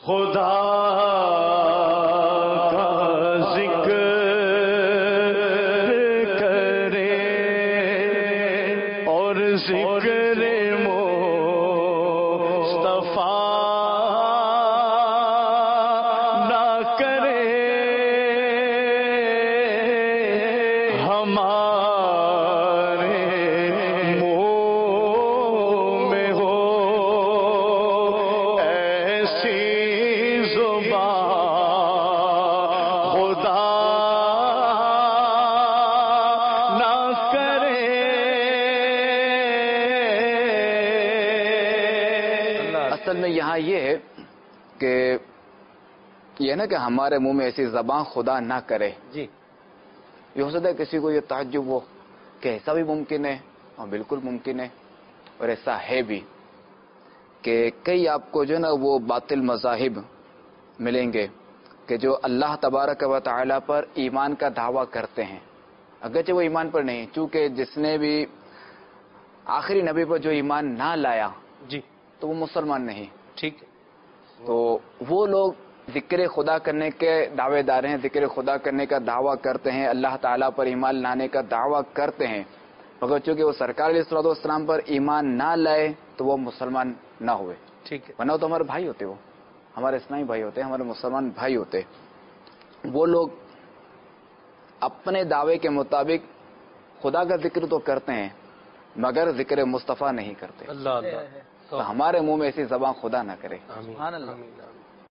خدا کا ذکر کرے اور ذکر مصطفیٰ نہ کرے ہمارے منہ میں ہو ایسی زبان خدا نہ کرے. اصل میں یہاں یہ ہے کہ یہ نا کہ ہمارے منہ میں ایسی زبان خدا نہ کرے. جی یہ ہو سکتا ہے کسی کو یہ تعجب ہو کہ ایسا بھی ممکن ہے، اور بالکل ممکن ہے، اور ایسا ہے بھی کہ کئی آپ کو جو ہے نا وہ باطل مذاہب ملیں گے کہ جو اللہ تبارک و تعالی پر ایمان کا دعویٰ کرتے ہیں، اگرچہ وہ ایمان پر نہیں، چونکہ جس نے بھی آخری نبی پر جو ایمان نہ لایا جی تو وہ مسلمان نہیں. ٹھیک ہے. تو وہ لوگ ذکر خدا کرنے کے دعوے دار ہیں، ذکر خدا کرنے کا دعویٰ کرتے ہیں، اللہ تعالیٰ پر ایمان لانے کا دعویٰ کرتے ہیں، مگر چونکہ وہ سرکار علیہ الصلوۃ والسلام پر ایمان نہ لائے تو وہ مسلمان نہ ہوئے. ٹھیک ہے. ورنہ تو ہمارے بھائی ہوتے، وہ ہمارے اسلامی بھائی ہوتے، ہمارے مسلمان بھائی ہوتے. وہ لوگ اپنے دعوے کے مطابق خدا کا ذکر تو کرتے ہیں مگر ذکر مصطفیٰ نہیں کرتے. اللہ اللہ. تو ہمارے منہ میں ایسی زبان خدا نہ کرے. آمین. سبحان اللہ. آمین. آمین.